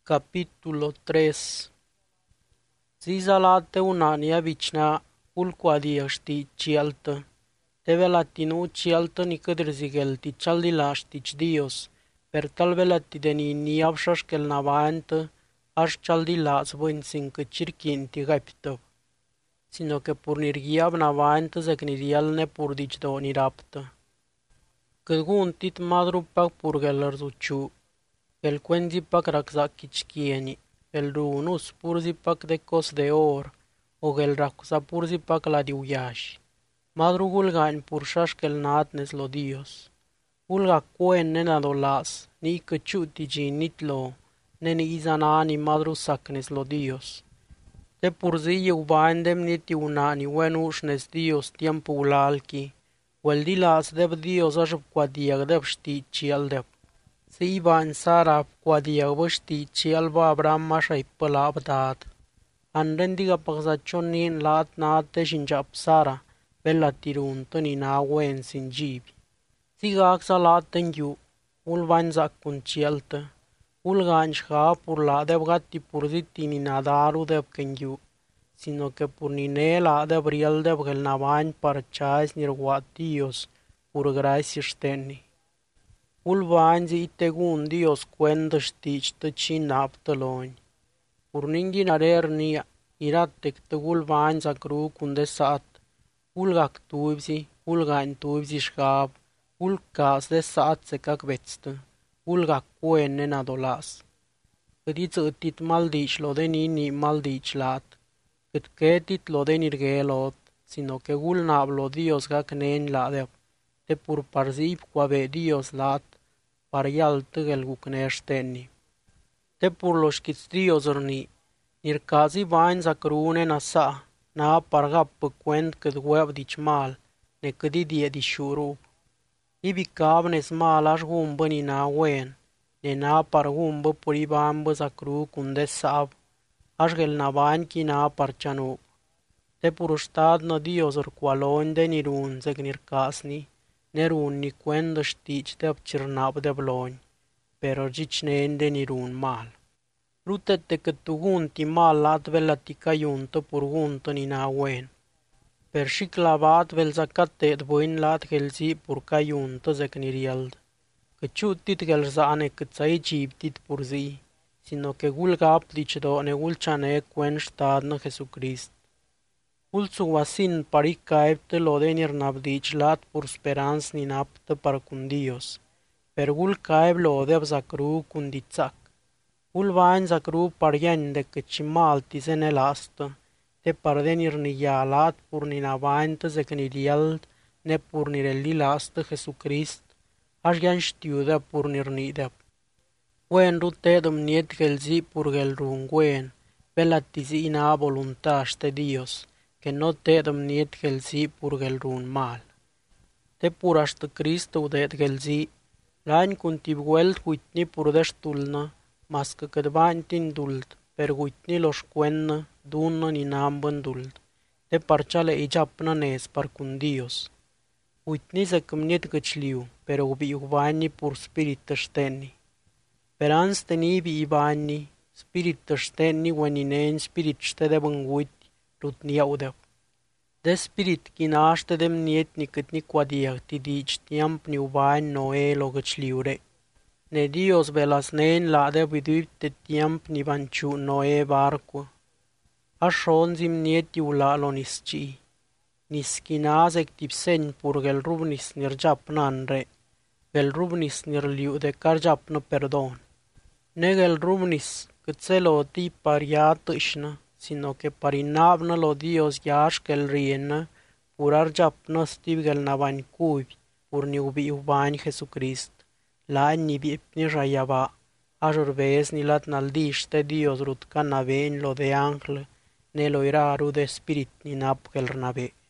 Capítulo 3 Zizalate unania vichna ulquadia sti cialtă. Tevelatinu cialtă nicădrzigelti chaldilaștici Dios, per talvelati deni niavșașkel navaentă, aș chaldilați vânsincă circinti gaptăv. Sino că purnirgiab navaentă zecnidial ne purdici doni raptă. Cât guntit madru pac purgeller zuciu, el quenzi pac rakzak kichkieni, el runus purzi pac de cos de or, o el raksa purzi pac la diuyashi. Madru gulgain purșașkel natnes lo Dios. Gulga cuen nena dolas, ni căciuti ginitlo, neni izanani madru sacnes lo Dios. Te purzi eu vaendem niti unani wenușnes Dios tiempo ulalki, wel dilas deb Dios ajub quadiag deb ști cial deb. Se iba în Sara quadiag văști cial va Abraham mașai pălab dat. An rendiga păgzacion nin lat naate șinjap Sara, bella tiruntă ni na wen sin jibi. Siga aksa lat tengiu, ul vanzak kun cialtă, ul ganșha pur la deb gatti purziti ni nadaru deb kengiu, sino que pur ni ne la deb riel deb gel navain parchais nirguat Dios, pur gracia șteni. Ul vanzi itegun Dios cuendă știci tăci naptăloni. Pur ningi narer nia, iratek tăgul vanza cru cunde sat, ulgak tuivsi, ulgain tuivsi șgab, ulcas de sat se cac vetstă, ulgak cuen nena dolas. Cât ițătit maldici lo de nini maldici lat, cât ketit lo de nirgelot, sino que gul nab lo Dios gac nen la deb, te pur parzip quave Dios lat, parial tăgel gucneșteni. Te pur lo șchiț Dios orni, nircazi vain zacrune na sa, na pargap păcuent cât web dici mal, ne câdi die di șurup. Ibi cabnes mal aș gumbă ni na wen, ne na pargumbă puri bambă zacru cunde sab, aș gel na vain ki na parcianup. Te puruștad na Dios or qualon de nirun zeg nircasni, nerun ni cuendă știci de abcirnap de bloni, pero gici nen de nirun mal. Rutete că tu gunti mal lat velati caiuntă purguntă ni na wen. Per și clavat vel zacatet băin lat gelzi pur caiuntă zec nirield. Că ciutit gel zane cât să egiptit purzi, sino că gul gap dice do ne gul cane cuen stad na Jesucrist. Ulțu vasin pari caepte lo de nirnabdici lat pur speranz ni naptă par cun Dios. Per gul caep lo de zacru cun dițac. Ul vain zacru parian de căci malti se ne lastă, te pardenir ni ialat pur ni navaintă zec ni lialt, ne pur ni reli lastă Jesucrist, aș gian știu de pur ni de. Wen rute domniet gelzi pur gel runguen, bella tizi ina voluntaste Dios, que no te domniet gelzi pur gel run mal. Te puraște Cristo udet gelzi, lain cun tibguelt huitni pur deștulnă, mas că cât bani tin dult, per guitni los cuennă, dună ni nambân dult, te parciale ijapnă nes par cun Dios. Uitni se cămniet găcliu, per ubi uvani pur spirit tășteni. Per ans teni bi ibani, spirit tășteni weninen spirit ștede bânguit, rutni audep. De spirit chinaște demniet ni cât ni quadiag ti dici tiamp ni uvani noe lo găcliure. Ne Dios velas nen la de viduipte tiemp ni vanchu Noe barco. Așon zim nieti ula lo nisci. Niskinaz ectipsen pur gel rubnis nirjap nanre. Gel rubnis nirliu de carjap no perdon. Ne gel rubnis cât se lo ti paria tâșnă, sino que parinavnă lo Dios iaș gel rienă, pur arjap no stiv gel navani cubi, pur ni ubi uvani Jesucrist. La ni bipni rayaba, ajur ves ni lat naldiște Dios rut canaven lo de angle, ne lo iraru de spirit ni nap gel nave.